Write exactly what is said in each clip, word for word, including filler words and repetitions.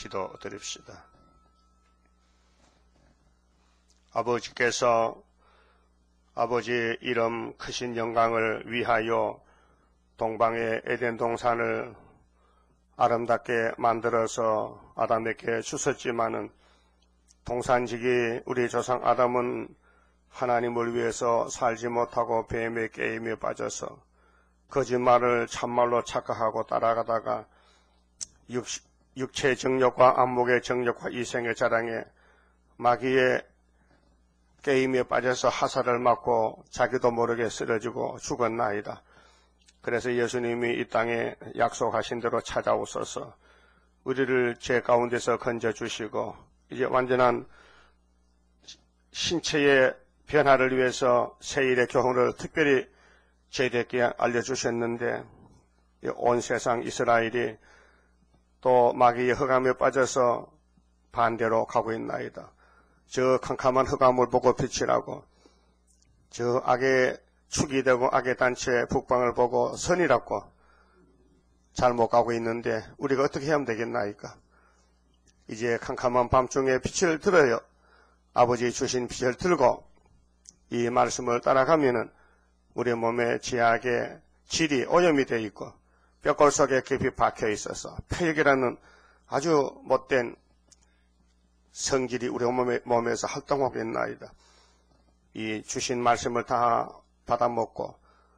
기도드립시다. 아버지께서 아버지 이름 크신 영광을 위하여 동방의 에덴 동산을 아름답게 만들어서 아담에게 주셨지만은 동산지기 우리 조상 아담은 하나님을 위해서 살지 못하고 뱀의 게임에 빠져서 거짓말을 참말로 착각하고 따라가다가 육, 육체의 정욕과 안목의 정욕과 이생의 자랑에 마귀의 게임에 빠져서 하살을 맞고 자기도 모르게 쓰러지고 죽었나이다. 그래서 예수님이 이 땅에 약속하신 대로 찾아오셔서 우리를 죄 가운데서 건져주시고 이제 완전한 신체의 변화를 위해서 세일의 교훈을 특별히 저희들에게 알려주셨는데 온 세상 이스라엘이 또 마귀의 흑암에 빠져서 반대로 가고 있나이다. 저 캄캄한 흑암을 보고 빛이라고 저 악의 축이 되고 악의 단체 북방을 보고 선이라고 잘못 가고 있는데 우리가 어떻게 하면 되겠나이까? 이제 캄캄한 밤중에 빛을 들어요. 아버지 주신 빛을 들고 이 말씀을 따라가면은 우리 몸에 지약의 질이 오염이 되어 있고 뼈골 속에 깊이 박혀 있어서 폐역이라는 아주 못된 성질이 우리 몸에, 몸에서 활동하고 있나이다. 이 주신 말씀을 다 받아먹고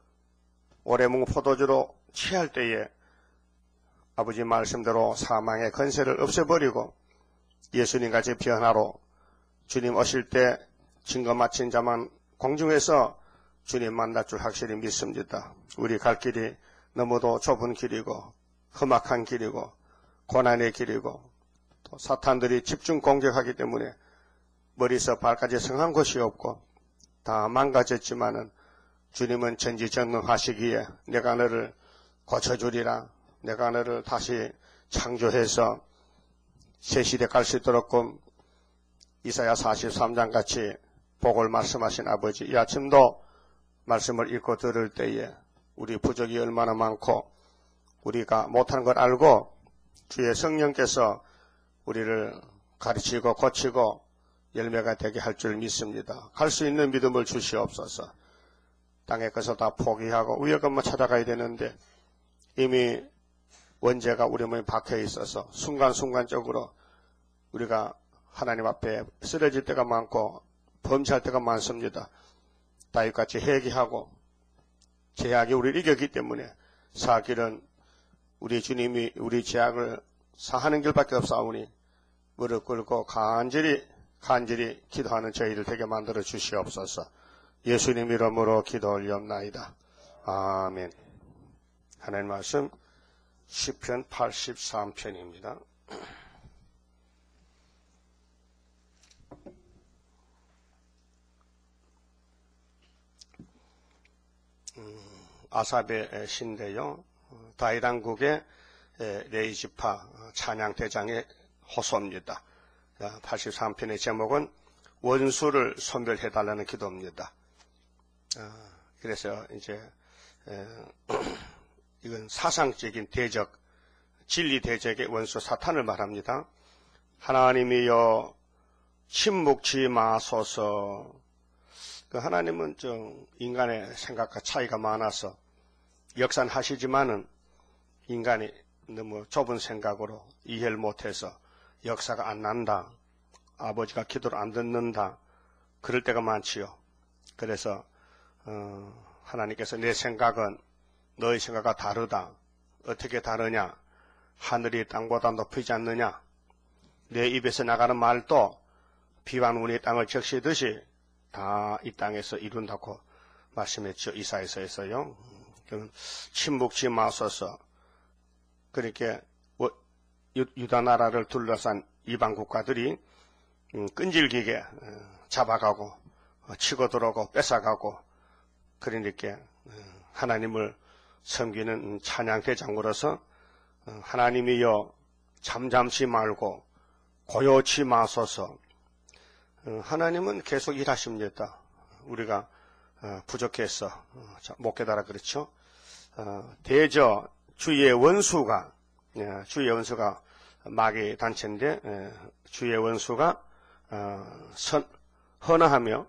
오래 묵은 포도주로 취할 때에 아버지 말씀대로 사망의 건세를 없애버리고 예수님같이 변화로 주님 오실 때 증거 마친 자만 공중에서 주님 만날 줄 확실히 믿습니다. 우리 갈 길이 너무도 좁은 길이고 험악한 길이고 고난의 길이고 또 사탄들이 집중 공격하기 때문에 머리에서 발까지 성한 곳이 없고 다 망가졌지만은 주님은 전지전능하시기에 내가 너를 고쳐주리라. 내가 너를 다시 창조해서 새 시대 갈 수 있도록 이사야 사십삼 장 같이 복을 말씀하신 아버지, 이 아침도 말씀을 읽고 들을 때에 우리 부족이 얼마나 많고 우리가 못하는 걸 알고 주의 성령께서 우리를 가르치고 고치고 열매가 되게 할 줄 믿습니다. 갈 수 있는 믿음을 주시옵소서. 땅에 것을 다 포기하고 위에 것만 찾아가야 되는데 이미 원죄가 우리 몸에 박혀 있어서 순간순간적으로 우리가 하나님 앞에 쓰러질 때가 많고 범죄할 때가 많습니다. 다윗같이 회개하고 죄악이 우리를 이겼기 때문에 살 길은 우리 주님이 우리 죄악을 사하는 길밖에 없사오니 무릎 꿇고 간절히 간절히 기도하는 저희들 되게 만들어 주시옵소서. 예수님 이름으로 기도 올리옵나이다. 아멘. 하나님 말씀 시편 팔십삼 편입니다. 음, 아삽의 시인데요. 다윗 왕국의 레이지파 찬양대장의 호소입니다. 팔십삼 편의 제목은 원수를 소멸해달라는 기도입니다. 그래서 이제 이건 사상적인 대적, 진리 대적의 원수 사탄을 말합니다. 하나님이여 침묵치 마소서. 그 하나님은 좀 인간의 생각과 차이가 많아서 역산하시지만은 인간이 너무 좁은 생각으로 이해를 못해서 역사가 안 난다. 아버지가 기도를 안 듣는다. 그럴 때가 많지요. 그래서 어, 하나님께서 내 생각은 너의 생각과 다르다. 어떻게 다르냐? 하늘이 땅보다 높이지 않느냐? 내 입에서 나가는 말도 비와 눈이 땅을 적시듯이 다 이 땅에서 이룬다고 말씀했죠. 이사야서에서요. 침묵치 마소서. 그렇게 유다 나라를 둘러싼 이방 국가들이 끈질기게 잡아가고 치고 들어오고 뺏어가고 그러니까 하나님을 섬기는 찬양대장으로서 하나님이여 잠잠치 말고 고요치 마소서. 하나님은 계속 일하십니다. 우리가 부족해서 못 깨달아 그렇죠. 대저 주의 원수가 주의 원수가 마귀 단체인데 에, 주의 원수가 어, 선, 헌화하며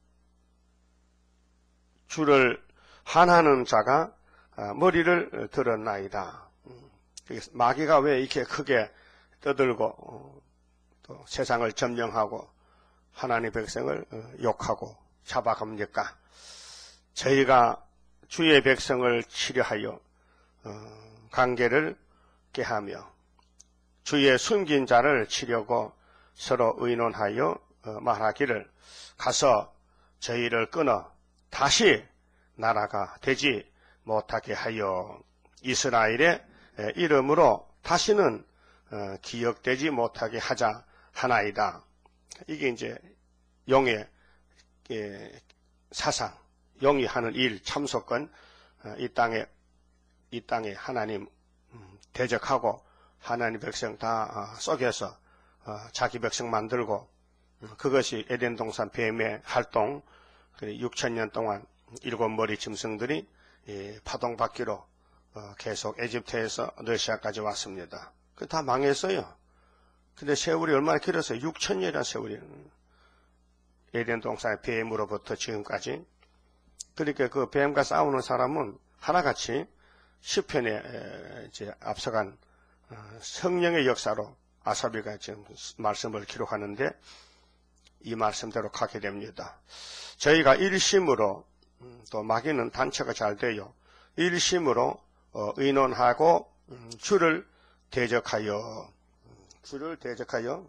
주를 한하는 자가 어, 머리를 들었나이다. 음, 마귀가 왜 이렇게 크게 떠들고 어, 또 세상을 점령하고 하나님의 백성을 어, 욕하고 잡아갑니까? 저희가 주의 백성을 치료하여 어, 관계를 깨하며 주의 숨긴 자를 치려고 서로 의논하여 어, 말하기를 가서 저희를 끊어 다시 나라가 되지 못하게 하여 이스라엘의 이름으로 다시는 어, 기억되지 못하게 하자 하나이다. 이게 이제 용의 예, 사상, 용이 하는 일, 참석권, 어, 이 땅에 이 땅에 하나님 음, 대적하고 하나님 백성 다 어, 속여서 어, 자기 백성 만들고 음, 그것이 에덴 동산 뱀의 활동. 육천 년 동안 일곱 머리 짐승들이 예, 파동바퀴로 어, 계속 에집트에서 러시아까지 왔습니다. 그 다 망했어요. 근데 세월이 얼마나 길었어요? 육천 년이라는 세월이. 에덴 동산의 뱀으로부터 지금까지. 그러니까 그 뱀과 싸우는 사람은 하나같이 시편에 이제 앞서간 성령의 역사로 아사비가 지금 말씀을 기록하는데 이 말씀대로 가게 됩니다. 저희가 일심으로 또 마귀는 단체가 잘 돼요. 일심으로 의논하고 주를 대적하여 주를 대적하여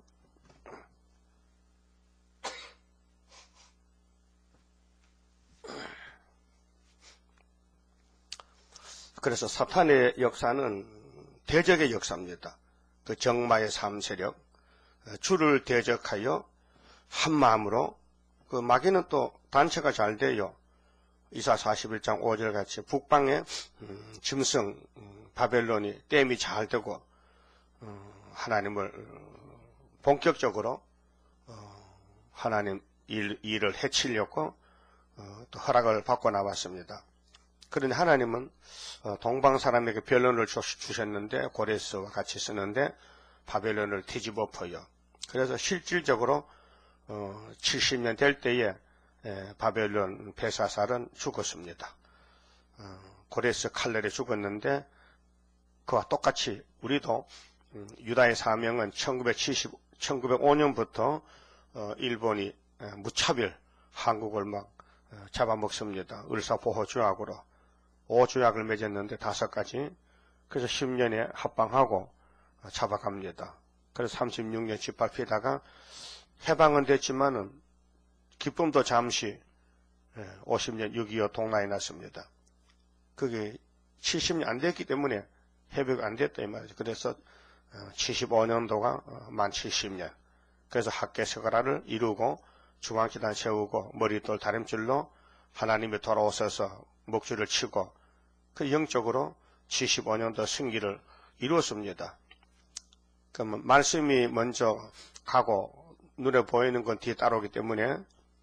그래서 사탄의 역사는 대적의 역사입니다. 그 정마의 삼 세력, 주를 대적하여 한 마음으로, 그 마귀는 또 단체가 잘 돼요. 이사 사십일 장 오 절 같이 북방에 음, 짐승 음, 바벨론이 댐이 잘 되고 음, 하나님을 본격적으로 어, 하나님 일, 일을 해치려고 어, 또 허락을 받고 나왔습니다. 그런데 하나님은 어, 동방 사람에게 변론을 주셨는데 고레스와 같이 쓰는데 바벨론을 뒤집어 엎어요. 그래서 실질적으로 어, 칠십 년 될 때에 에, 바벨론 베사살은 죽었습니다. 어, 고레스 칼날에 죽었는데 그와 똑같이 우리도 음, 유다의 사명은 천구백칠십, 천구백오 년부터 어, 일본이 에, 무차별 한국을 막 어, 잡아먹습니다. 을사보호조약으로 오 조약을 맺었는데 다섯 가지. 그래서 십 년에 합방하고 어, 잡아갑니다. 그래서 삼십육 년 짓밟히다가 해방은 됐지만은 기쁨도 잠시 오십 년 육이오 동란이 났습니다. 그게 칠십 년 안 됐기 때문에 회복이 안 됐다 이 말이죠. 그래서 칠십오 년도가 만 칠십 년. 그래서 학계서가라를 이루고 중앙기단 세우고 머리돌 다림줄로 하나님이 돌아오셔서 목줄을 치고 그 영적으로 칠십오 년도 승기를 이루었습니다. 그러면 말씀이 먼저 가고 눈에 보이는 건 뒤에 따라오기 때문에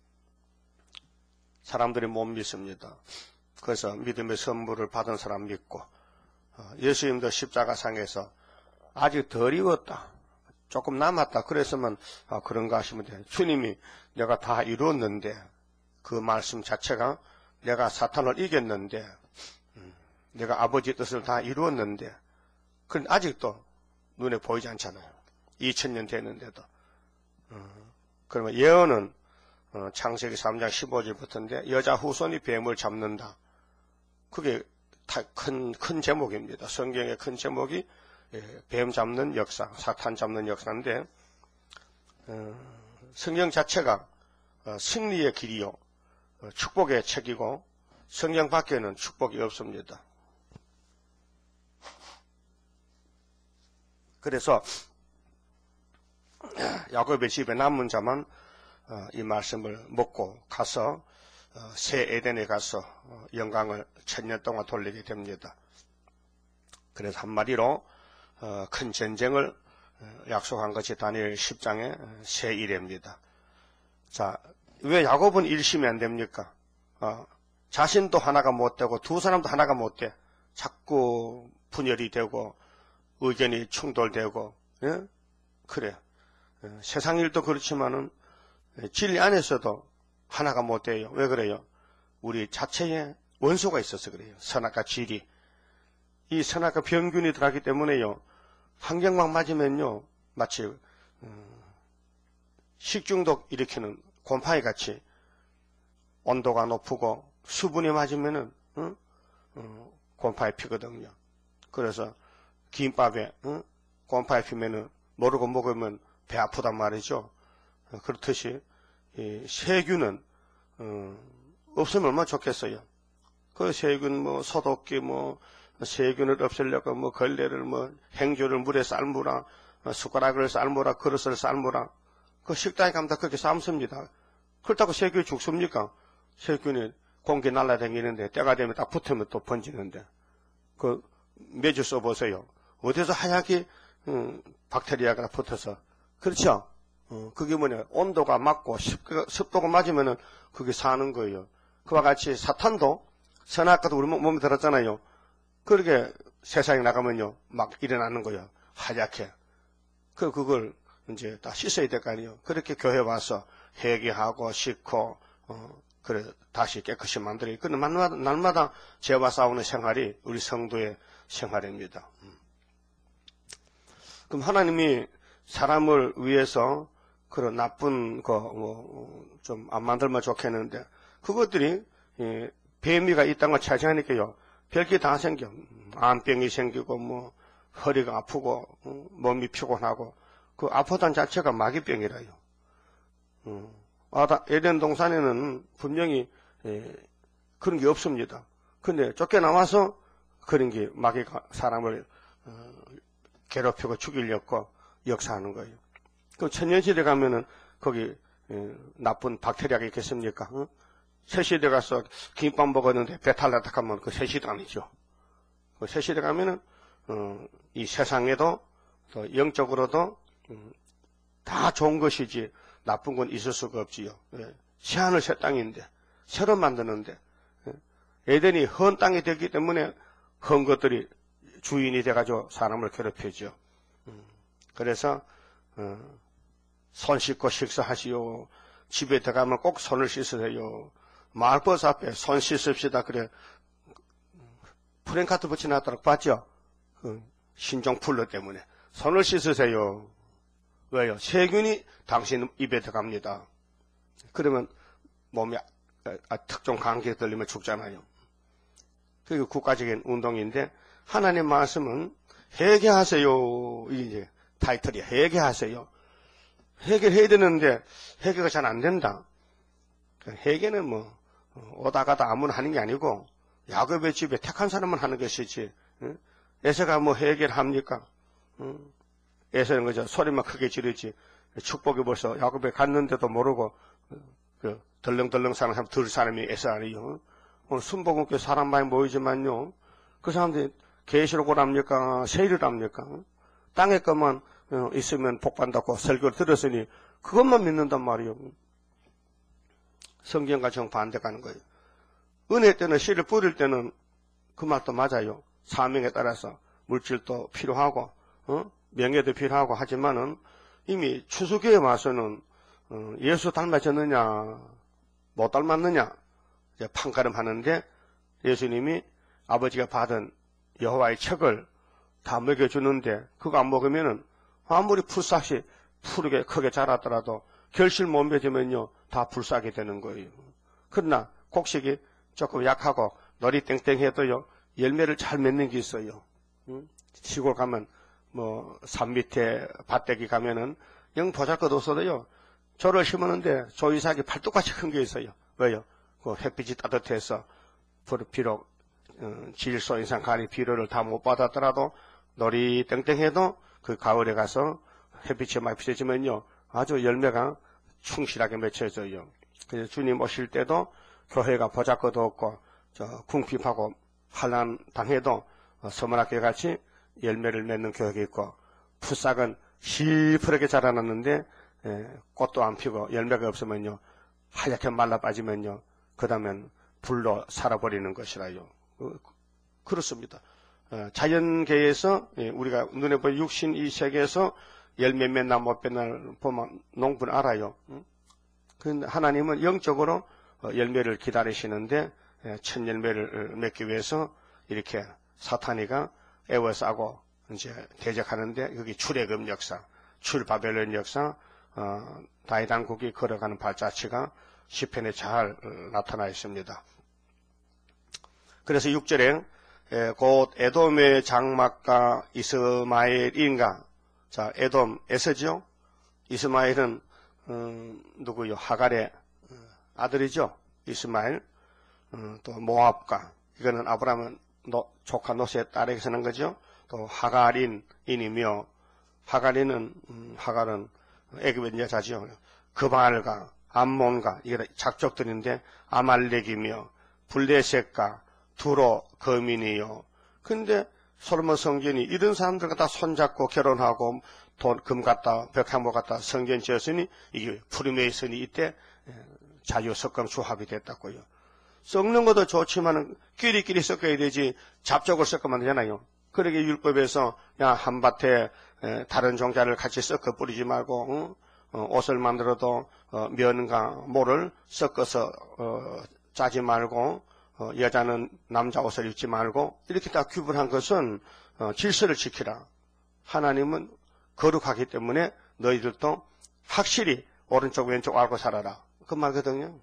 사람들이 못 믿습니다. 그래서 믿음의 선물을 받은 사람 믿고 예수님도 십자가상에서 아직 덜 익었다. 조금 남았다. 그랬으면 아, 그런가 하시면 돼요. 주님이 내가 다 이루었는데 그 말씀 자체가 내가 사탄을 이겼는데 음, 내가 아버지 뜻을 다 이루었는데 그런데 아직도 눈에 보이지 않잖아요. 이천 년 됐는데도. 음, 그러면 예언은 어, 창세기 삼 장 십오 절부터인데 여자 후손이 뱀을 잡는다. 그게 큰, 큰 제목입니다. 성경의 큰 제목이 예, 뱀 잡는 역사, 사탄 잡는 역사인데 어, 성경 자체가 어, 승리의 길이요 어, 축복의 책이고 성경 밖에는 축복이 없습니다. 그래서 야곱의 집에 남은 자만 어, 이 말씀을 먹고 가서 어, 새 에덴에 가서 어, 영광을 천년 동안 돌리게 됩니다. 그래서 한마디로 어, 큰 전쟁을 약속한 것이 다니엘 십 장의 새 이래입니다. 자, 왜 야곱은 일심이 안 됩니까? 어, 자신도 하나가 못 되고 두 사람도 하나가 못 돼. 자꾸 분열이 되고 의견이 충돌되고 예? 그래. 예, 세상 일도 그렇지만은 진리 안에서도 하나가 못 돼요. 왜 그래요? 우리 자체에 원소가 있어서 그래요. 선악과 질이. 이 선악과 병균이 들어가기 때문에요. 환경만 맞으면요. 마치 음, 식중독 일으키는 곰팡이 같이 온도가 높고 수분이 맞으면은 응? 어, 곰팡이 피거든요. 그래서 김밥에 응? 곰팡이 피면은 모르고 먹으면 배 아프단 말이죠. 어, 그렇듯이 이 세균은 어, 없으면 얼마나 좋겠어요. 그 세균 뭐 소독기 뭐 세균을 없애려고 뭐 걸레를 뭐 행주를 물에 삶으라 어, 숟가락을 삶으라 그릇을 삶으라 그 식당에 가면 다 그렇게 삶습니다. 그렇다고 세균이 죽습니까? 세균이 공기 날아다니는데 때가 되면 딱 붙으면 또 번지는데 그 매주 써보세요. 어디서 하얗게 음, 박테리아가 붙어서 그렇죠? 어, 그게 뭐냐 온도가 맞고 습도가, 습도가 맞으면은 그게 사는 거예요. 그와 같이 사탄도 선악과도 우리 몸에 들었잖아요. 그렇게 세상에 나가면요 막 일어나는 거예요. 하얗게. 그 그걸 이제 다 씻어야 될 거 아니에요. 그렇게 교회 와서 회개하고 씻고 어, 그래 다시 깨끗이 만들어요. 그는 날마다, 날마다 죄와 싸우는 생활이 우리 성도의 생활입니다. 그럼 하나님이 사람을 위해서 그런 나쁜 거 뭐 좀 안 만들면 좋겠는데 그것들이 예, 배미가 있다는 걸 차지하니까요. 별게 다 생겨. 암병이 생기고 뭐 허리가 아프고 어, 몸이 피곤하고 그 아프다는 자체가 마귀병이라요. 어. 아다, 에덴 동산에는 분명히 예, 그런 게 없습니다. 근데 쫓겨나와서 그런 게 마귀가 사람을 어, 괴롭히고 죽이려고 역사하는 거예요. 그 천년시대 가면은 거기 예, 나쁜 박테리아가 있겠습니까? 어? 새시대 가서 김밥 먹었는데 배탈 났다 하면 그 새시대 아니죠. 그 새시대 가면은 어, 이 세상에도 또 영적으로도 음, 다 좋은 것이지 나쁜 건 있을 수가 없지요. 예. 새하늘 새 땅인데 새로 만드는데 예. 에덴이 헌 땅이 되기 때문에 헌 것들이 주인이 돼가지고 사람을 괴롭히죠. 음. 그래서 어, 손 씻고 식사하시오. 집에 들어가면 꼭 손을 씻으세요. 마을버스 앞에 손 씻읍시다. 그래 프랭카드 붙여놨다고 봤죠? 그 신종 풀러 때문에 손을 씻으세요. 왜요? 세균이 당신 입에 들어갑니다. 그러면 몸에 특정 감기에 들리면 죽잖아요. 그게 국가적인 운동인데 하나님 말씀은 회개하세요. 이게 타이틀이 회개하세요. 회개해야 되는데 회개가 잘 안 된다. 회개는 뭐 오다 가다 아무나 하는 게 아니고 야곱의 집에 택한 사람은 하는 것이지. 에서가 뭐 회개를 합니까? 에서는 그저 소리만 크게 지르지. 축복이 벌써 야곱에 갔는데도 모르고 그 덜렁덜렁 사는 사람 들 사람이 에서 아니요. 오늘 순복음교회 사람 많이 모이지만요. 그 사람들이 계시록을 합니까? 세일을 합니까? 땅에 것만 있으면 복받는다고 설교를 들었으니 그것만 믿는단 말이에요. 성경과 정반대 가는 거예요. 은혜 때는 씨를 뿌릴 때는 그 말도 맞아요. 사명에 따라서 물질도 필요하고 어? 명예도 필요하고 하지만은 이미 추수기에 와서는 어, 예수 닮아졌느냐 못 닮았느냐 이제 판가름 하는데 예수님이 아버지가 받은 여호와의 책을 다 먹여주는데 그거 안 먹으면은 아무리 풀싹이 푸르게 크게 자랐더라도 결실 못 맺으면요 다 불싸게 되는 거예요. 그러나 곡식이 조금 약하고 놀이 땡땡해도요 열매를 잘 맺는 게 있어요. 응? 시골 가면 뭐 산 밑에 밭대기 가면은 영 보잘것 없어도요 조를 심었는데 조이삭이 팔뚝같이 큰 게 있어요. 왜요? 그 햇빛이 따뜻해서 비록 어, 질소 인상 가리 비료를 다 못 받았더라도 놀이 땡땡해도 그 가을에 가서 햇빛이 많이 비춰지면요 아주 열매가 충실하게 맺혀져요. 그래서 주님 오실 때도 교회가 보잘것 없고 저 궁핍하고 환난 당해도 어, 서문학교 같이 열매를 맺는 교회가 있고 풋싹은 시퍼렇게 자라났는데 에, 꽃도 안 피고 열매가 없으면요 하얗게 말라 빠지면요 그 다음엔 불로 살아버리는 것이라요. 어, 그렇습니다. 어, 자연계에서 예, 우리가 눈에 보여 육신 이 세계에서 열매 맺나 못 맺나 보면 농부는 알아요. 응? 그런데 하나님은 영적으로 어, 열매를 기다리시는데 예, 첫 열매를 맺기 위해서 이렇게 사탄이가 애워싸고 이제 대적하는데 여기 출애굽 역사, 출바벨론 역사, 어, 다윗 왕국이 걸어가는 발자취가 시편에 잘 나타나 있습니다. 그래서 육 절에 예, 곧 에돔의 장막과 이스마엘인가. 자, 에돔 에서죠. 이스마엘은 음, 누구요? 하갈의 아들이죠. 이스마엘. 음, 또 모압과 이거는 아브라함은 노, 조카 노스의 딸에게 서는 거죠. 또 하갈인 인이며 하갈인은 음, 하갈은 애굽의 여자죠. 그발과 암몬과 이게 작족들인데 아말렉이며 블레셋과 두로 거민이요. 근데 솔로몬 성전이 이런 사람들과 다 손잡고 결혼하고 돈, 금 갖다 벽향모 갖다 성전 지었으니 이게 프리메이슨이 이때 자유석강 조합이 됐다고요. 섞는 것도 좋지만 끼리끼리 섞어야 되지 잡적을 섞으면 되잖아요. 그러게 율법에서 야 한밭에 다른 종자를 같이 섞어 뿌리지 말고 응? 어, 옷을 만들어도 어, 면과 모를 섞어서 어, 짜지 말고 어, 여자는 남자 옷을 입지 말고 이렇게 다 규분한 것은 어, 질서를 지키라. 하나님은 거룩하기 때문에 너희들도 확실히 오른쪽 왼쪽 알고 살아라. 그 말거든요.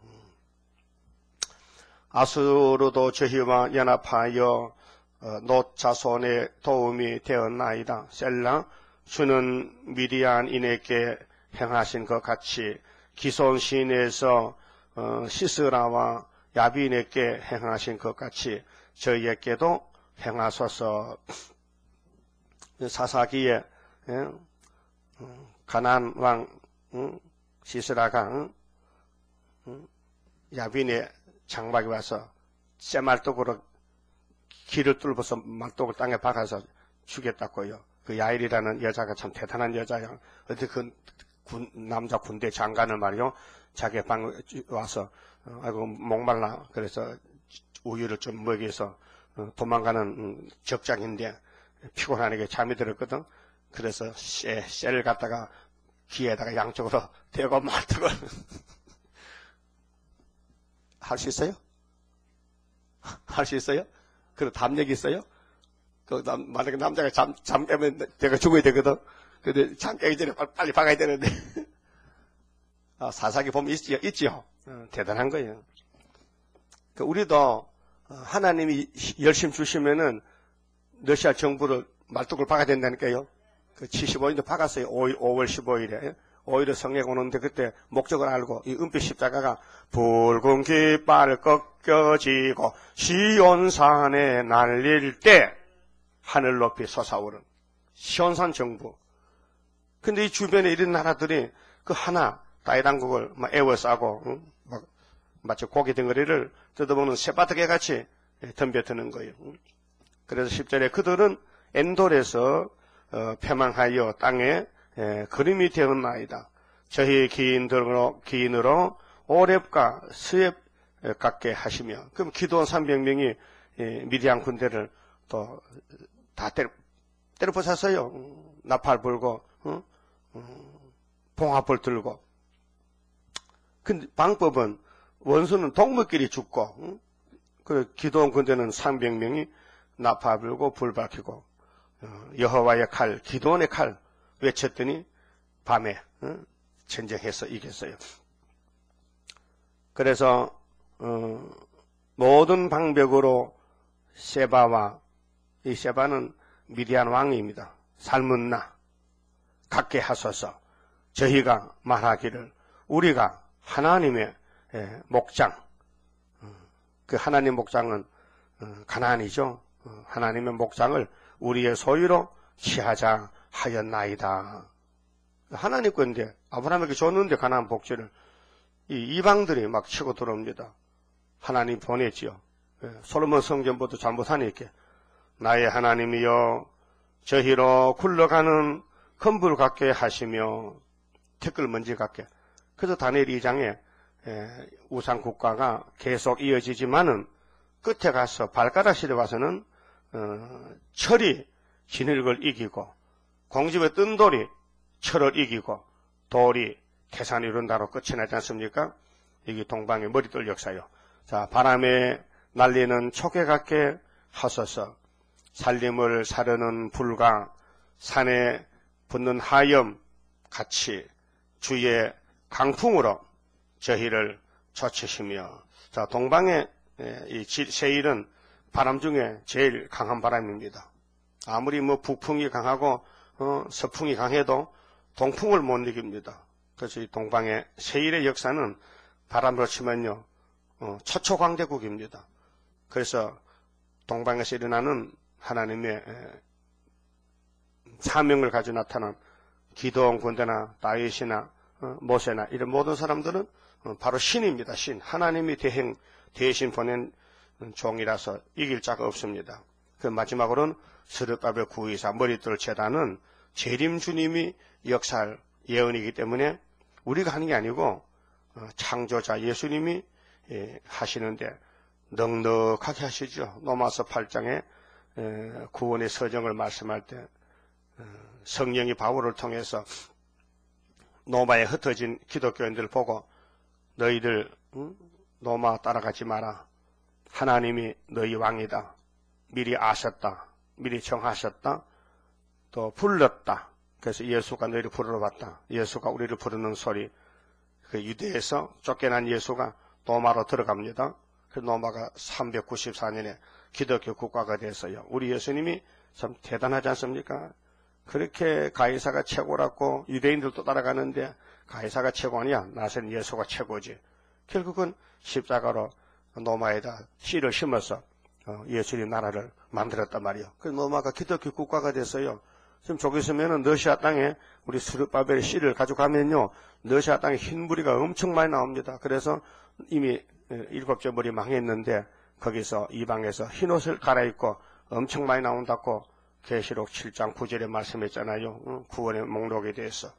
아수르도 저희와 연합하여 어, 롯 자손의 도움이 되었나이다. 셀라 주는 미디안인에게 행하신 것 같이 기손 시내에서 어, 시스라와 야빈에게 행하신 것 같이 저희에게도 행하소서. 사사기에 예? 가나안 왕 응? 시스라가 응? 응? 야빈의 장막에 와서 쇠말뚝으로 길을 뚫어서 말뚝을 땅에 박아서 죽였다고요. 그 야일이라는 여자가 참 대단한 여자야. 어떻게 그 군, 남자 군대 장관을 말이요. 자기 방에 와서 어, 아이고 목말라 그래서 우유를 좀 먹여서 어, 도망가는 음, 적장인데 피곤하게 잠이 들었거든. 그래서 쇠, 쇠를 갖다가 귀에다가 양쪽으로 대고 말뚝을 할 수 있어요? 할 수 있어요? 그리고 담력이 있어요? 그 남, 만약에 남자가 잠, 잠 깨면 내가 죽어야 되거든. 근데 잠 깨기 전에 빨리, 빨리 박아야 되는데. 아, 사사기 보면 있지요? 있지요? 어, 대단한 거예요. 그 우리도 하나님이 열심 주시면은 러시아 정부를 말뚝을 박아야 된다니까요. 그 칠십오 년도 박았어요. 오월 십오일에. 오일에 성령 오는데 그때 목적을 알고 이 은빛 십자가가 붉은 깃발 꺾여지고 시온산에 날릴 때 하늘 높이 솟아오른 시온산 정부. 근데 이 주변에 이런 나라들이 그 하나 다윗 왕국을 막 애워싸고 응? 막 마치 고기 덩어리를 뜯어먹는 새바닥에 같이 덤벼드는 거예요. 그래서 십 절에 그들은 엔돌에서 어, 패망하여 땅에 에, 그림이 되었나이다. 저희 기인들로 기인으로 오렙과 스웹 갖게 하시며, 그럼 기도원 삼백 명이 에, 미디안 군대를 또 다 때려 때려 부쉈어요. 나팔 불고, 응? 응, 봉화불 들고. 근데 방법은 원수는 동물끼리 죽고, 응? 그 기도원 군대는 삼백 명이 나팔 불고 불 밝히고 어, 여호와의 칼, 기도원의 칼 외쳤더니 밤에 어? 전쟁해서 이겼어요. 그래서 어, 모든 방벽으로 세바와 이 세바는 미디안 왕입니다. 삶은 나 갖게 하소서. 저희가 말하기를 우리가 하나님의 예, 목장, 어, 그 하나님 목장은 어, 가나안이죠. 어, 하나님의 목장을 우리의 소유로 취하자 하였나이다. 하나님 건데 아브라함에게 줬는데 가나안 복지를 이 이방들이 막 치고 들어옵니다. 하나님 보냈지요. 예, 솔로몬 성전부터 잘못하니까 나의 하나님이여 저희로 굴러가는 건불 같게 하시며 태클 먼지 같게. 그래서 다니엘 이 장에 예, 우상 국가가 계속 이어지지만은 끝에 가서 발가락 시대 와서는 어, 철이 진흙을 이기고 공집에 뜬 돌이 철을 이기고 돌이 태산을 이룬다로 끝이 나지 않습니까? 이게 동방의 머리돌 역사요. 자, 바람에 날리는 촉에 같게 하소서. 살림을 사르는 불과 산에 붙는 하염 같이 주의 강풍으로 저희를 젖히시며. 자, 동방의 이 세일은 바람 중에 제일 강한 바람입니다. 아무리 뭐 북풍이 강하고 어, 서풍이 강해도 동풍을 못 이깁니다. 그래서 이 동방의 세일의 역사는 바람으로 치면요, 어, 초초광대국입니다. 그래서 동방에서 일어나는 하나님의 에, 사명을 가지고 나타난 기드온 군대나 다윗이나 어, 모세나 이런 모든 사람들은 어, 바로 신입니다. 신. 하나님이 대행, 대신 보낸 종이라서 이길 자가 없습니다. 그 마지막으로는 스룹바벨 구이사 머리돌 제단은 재림 주님이 역사할 예언이기 때문에 우리가 하는 게 아니고 어, 창조자 예수님이 예, 하시는데 넉넉하게 하시죠. 로마서 팔 장에 에, 구원의 서정을 말씀할 때 어, 성령이 바울을 통해서 로마에 흩어진 기독교인들을 보고 너희들 응? 로마 따라가지 마라. 하나님이 너희 왕이다. 미리 아셨다. 미리 정하셨다. 또 불렀다. 그래서 예수가 너희를 부르러 왔다. 예수가 우리를 부르는 소리. 그 유대에서 쫓겨난 예수가 로마로 들어갑니다. 그 로마가 삼백구십사 년에 기독교 국가가 돼서요. 우리 예수님이 참 대단하지 않습니까? 그렇게 가이사가 최고라고 유대인들도 따라가는데 가이사가 최고 아니야. 나선 예수가 최고지. 결국은 십자가로 로마에다 씨를 심어서 예수님 나라를 만들었단 말이요. 그 로마가 기독교 국가가 돼서요. 지금 저기 있으면은 러시아 땅에 우리 스룹바벨의 씨를 가져가면요. 러시아 땅에 흰 무리가 엄청 많이 나옵니다. 그래서 이미 일곱째 머리 망했는데 거기서 이방에서 흰옷을 갈아입고 엄청 많이 나온다고 계시록 칠 장 구 절에 말씀했잖아요. 구원의 목록에 대해서.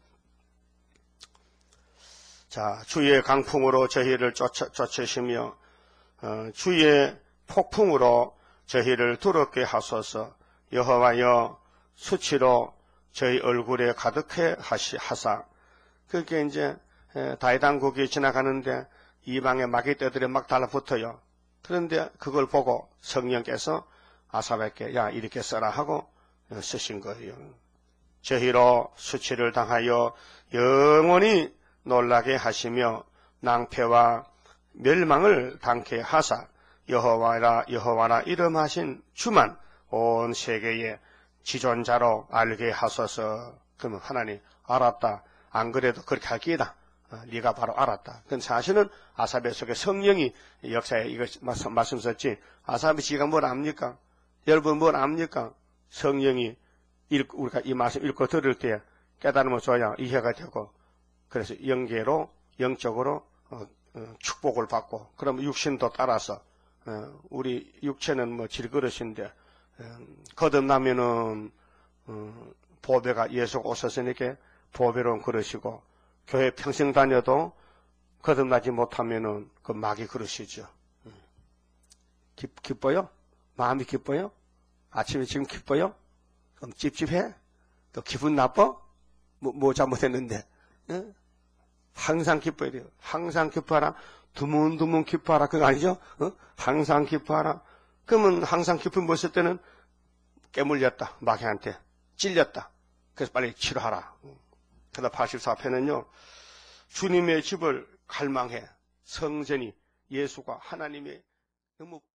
자, 주의 강풍으로 저희를 쫓아, 쫓으시며 어, 주의 폭풍으로 저희를 두렵게 하소서. 여호와여 수치로 저희 얼굴에 가득해 하시, 하사. 그게 이제 다이당국이 지나가는데 이방의 마귀떼들이 막 달라붙어요. 그런데 그걸 보고 성령께서 아삽에게 야 이렇게 써라 하고 쓰신 거예요. 저희로 수치를 당하여 영원히 놀라게 하시며 낭패와 멸망을 당케 하사 여호와라 여호와라 이름하신 주만 온 세계에 지존자로 알게 하소서. 그러면 하나님 알았다. 안 그래도 그렇게 할 기회다. 어, 네가 바로 알았다. 그건 사실은 아삽의 속에 성령이 역사에 이거 말씀, 말씀 썼지. 아삽이 지가 뭘 압니까? 여러분 뭘 압니까? 성령이 읽, 우리가 이 말씀 읽고 들을 때 깨달음을 줘야 이해가 되고 그래서 영계로 영적으로 어, 어, 축복을 받고 그러면 육신도 따라서 어, 우리 육체는 뭐 질그릇인데 어, 거듭나면은 어, 보배가 예수가 오셨으니까 보배로운 그릇이고 교회 평생 다녀도 거듭나지 못하면은 그 마귀 그릇이죠. 기, 기뻐요? 마음이 기뻐요? 아침에 지금 기뻐요? 그럼 찝찝해? 또 기분 나빠? 뭐, 뭐 잘못했는데? 예? 항상 기뻐야 돼요. 항상 기뻐하라. 두문두문 기뻐하라. 그거 아니죠? 어? 항상 기뻐하라. 그러면 항상 기쁨 보실 때는 깨물렸다. 마귀한테. 찔렸다. 그래서 빨리 치료하라. 그다음 팔십사 편은요. 주님의 집을 갈망해. 성전이 예수가 하나님의 너무